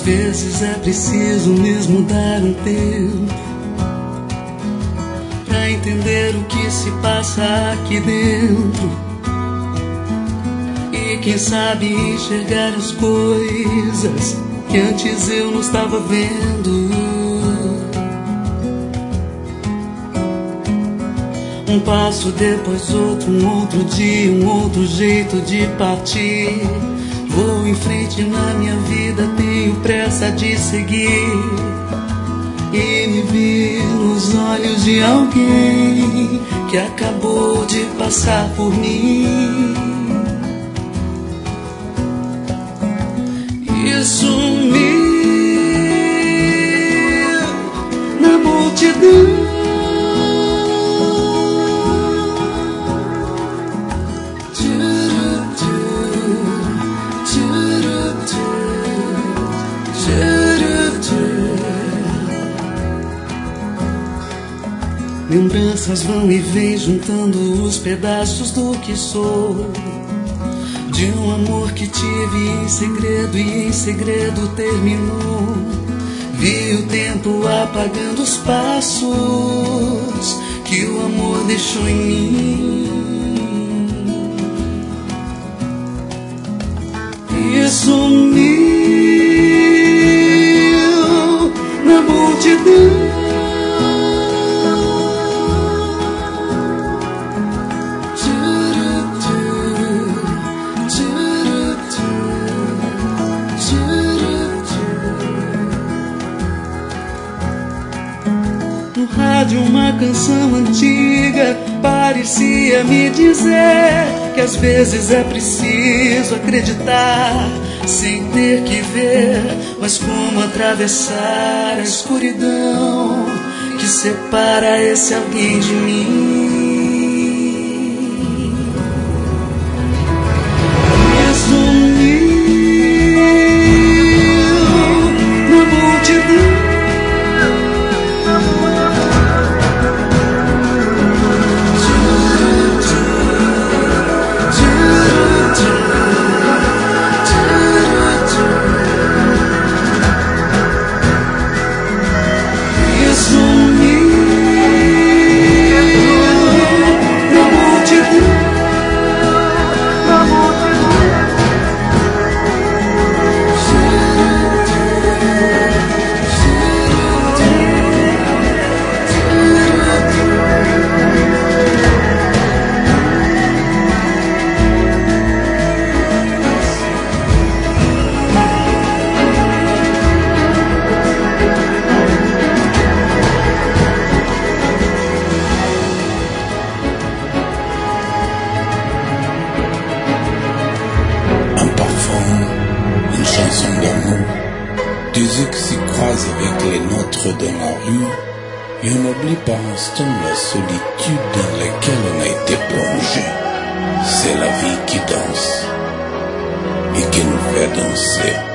vezes é preciso mesmo dar um tempo pra entender o que se passa aqui dentro e quem sabe enxergar as coisas que antes eu não estava vendo. Um passo depois outro, um outro dia, um outro jeito de partir. Vou em frente na minha vida, tenho pressa de seguir e me vi nos olhos de alguém que acabou de passar por mim. E sumiu na multidão. Lembranças vão e vêm juntando os pedaços do que sou, de um amor que tive em segredo e em segredo terminou. Vi o tempo apagando os passos que o amor deixou em mim. E sumiu na multidão. No rádio uma canção antiga parecia me dizer que às vezes é preciso acreditar sem ter que ver, mas como atravessar a escuridão que separa esse alguém de mim. Me sumiu na multidão. Des yeux qui s'y croisent avec les nôtres dans la rue, et on n'oublie pas un instant la solitude dans laquelle on a été plongé. C'est la vie qui danse et qui nous fait danser.